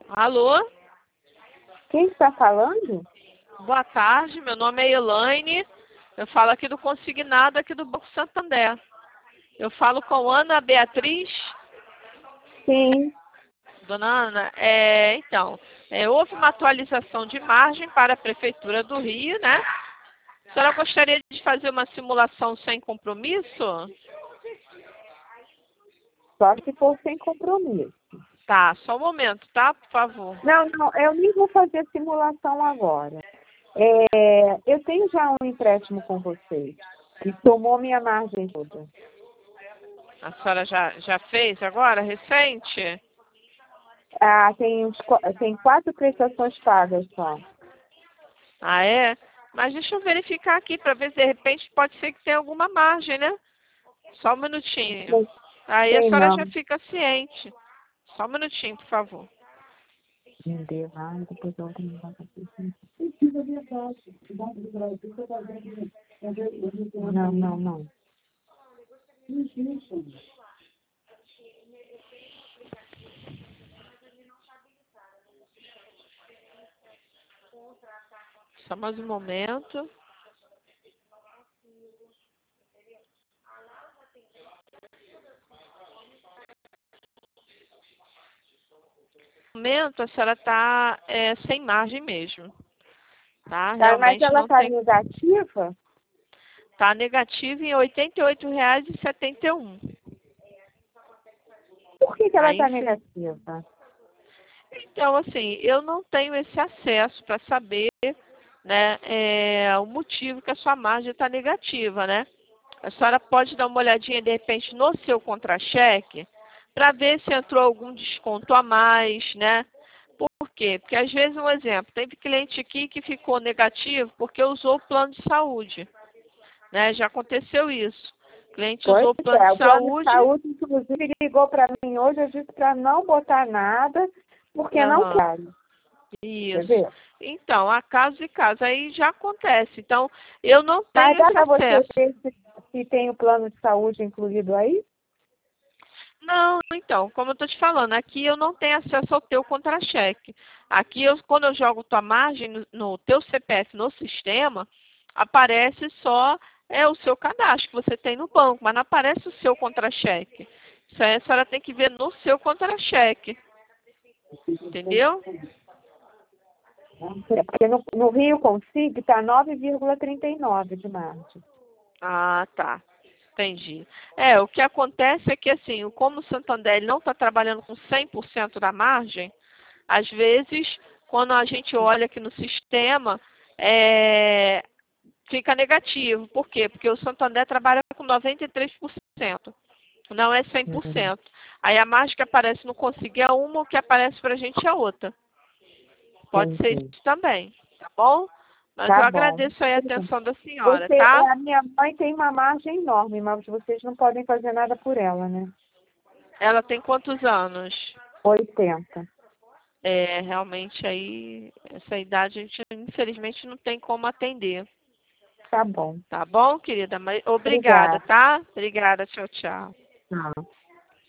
Alô? Quem está falando? Boa tarde, meu nome é Elaine. Eu falo aqui do Consignado, aqui do Banco Santander. Eu falo com Ana Beatriz. Sim. Dona Ana, houve uma atualização de margem para a Prefeitura do Rio, né? A senhora gostaria de fazer uma simulação sem compromisso? Só se for sem compromisso. Tá, só um momento, tá? Por favor. Não, eu nem vou fazer simulação agora. Eu tenho já um empréstimo com vocês. E tomou minha margem toda. A senhora já fez agora, recente? Tem 4 prestações pagas só. Ah, é? Mas deixa eu verificar aqui para ver se de repente pode ser que tenha alguma margem, né? Só um minutinho. Aí a Tem senhora não. já fica ciente. Só um minutinho, por favor. Meu Deus, depois eu Não. Só mais um momento. No momento, a senhora está sem margem mesmo. Tá? Mas Realmente ela não está tem. negativa? Está negativa em R$ 88,71. Por que ela Aí, está negativa? então, assim, eu não tenho esse acesso para saber, né, o motivo que a sua margem está negativa, né? A senhora pode dar uma olhadinha, de repente, no seu contra-cheque, para ver se entrou algum desconto a mais, né? Por quê? Porque, às vezes, um exemplo, teve cliente aqui que ficou negativo porque usou o plano de saúde, né? Já aconteceu isso. O cliente Pois usou o plano é, de o plano de saúde. saúde, inclusive, ligou para mim hoje, eu disse para não botar nada, porque não Aham. quero. Isso. Entendeu? Então, há casos e casos, aí já acontece. Então, eu não Mas tenho dá esse para você acesso. ver se tem o plano de saúde incluído aí? Não, então, como eu estou te falando, aqui eu não tenho acesso ao teu contra-cheque. Aqui, quando eu jogo tua margem no teu CPF no sistema, aparece só o seu cadastro que você tem no banco, mas não aparece o seu contra-cheque. Isso aí a senhora tem que ver no seu contra-cheque. Entendeu? Porque no Rio Consigo está 9,39 de margem. Ah, tá. Entendi. O que acontece é que, assim, como o Santander ele não está trabalhando com 100% da margem, às vezes, quando a gente olha aqui no sistema, fica negativo. Por quê? Porque o Santander trabalha com 93%, não é 100%. Aí a margem que aparece no Consigo é uma, o que aparece para a gente é outra. Pode ser Entendi. isso também, tá bom? Mas eu Tá bom. agradeço aí a atenção da senhora, Você, tá? a minha mãe tem uma margem enorme, mas vocês não podem fazer nada por ela, né? Ela tem quantos anos? 80. Realmente aí, essa idade a gente infelizmente não tem como atender. Tá bom. Tá bom, querida? Mas obrigada, Obrigada. tá? Obrigada, tchau, tchau. Tchau.